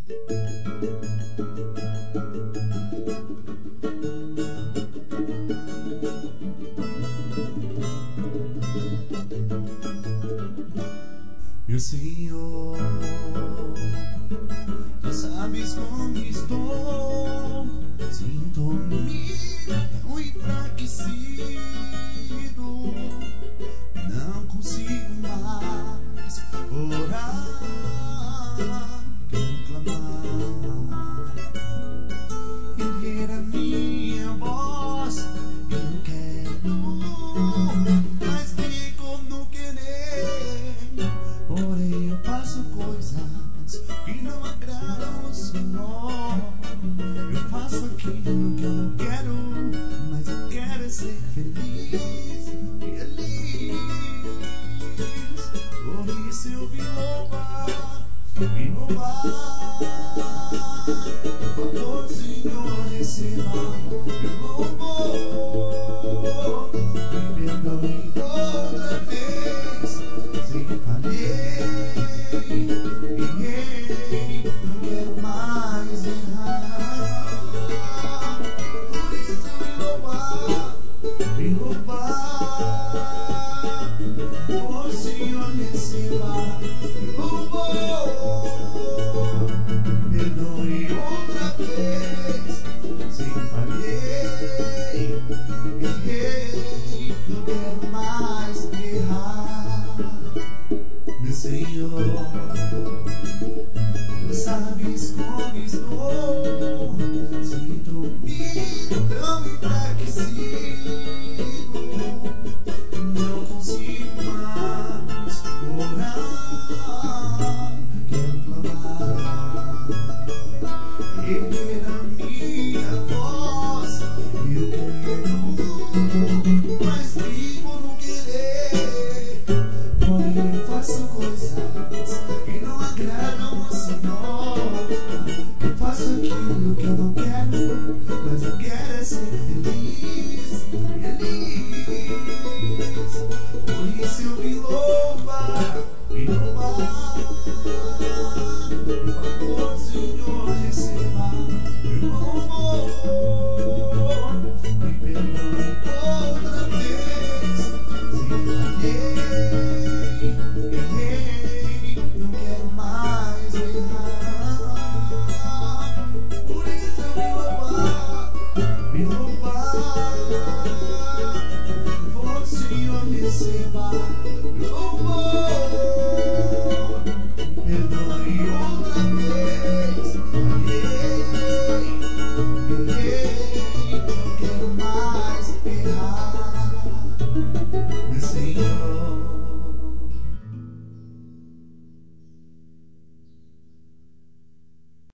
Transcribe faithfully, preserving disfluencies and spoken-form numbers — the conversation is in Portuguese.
Meu Senhor, tu sabes como estou, sinto-me tão enfraquecido, não consigo mais orar, quero clamar, erguer a minha voz, eu quero, mas fico no querer, porém eu faço coisas que não agradam ao Senhor. Eu faço aquilo que eu não quero, mas eu quero ser feliz, feliz. Por isso eu vim louvar, vim louvar. Por favor, Senhor, receba meu louvor. Me perdoe outra vez, sei que falhei, errei, não quero mais errar. Por isso eu vim louvar, vim louvar. Por favor, Senhor, receba meu louvor. Me perdoe outra vez, sei que falhei, errei, não quero mais errar. Meu Senhor, tu sabes como estou, sinto-me tão enfraquecido, não consigo mais orar, quero clamar, erguer a minha voz, eu quero, mas vivo no querer, porém eu faço coisas que não agradam ao Senhor. Eu faço aquilo que eu não quero, mas eu quero é ser feliz, feliz. Por isso eu vim louvar, vim louvar. Por favor, Senhor, receba meu louvor. Me perdoe outra vez, se falhei, errei, não quero mais errar. Por isso eu vim louvar, vim louvar. Por favor, Senhor, receba meu louvor. Me perdoe outra vez, falhei, errei, não quero mais errar.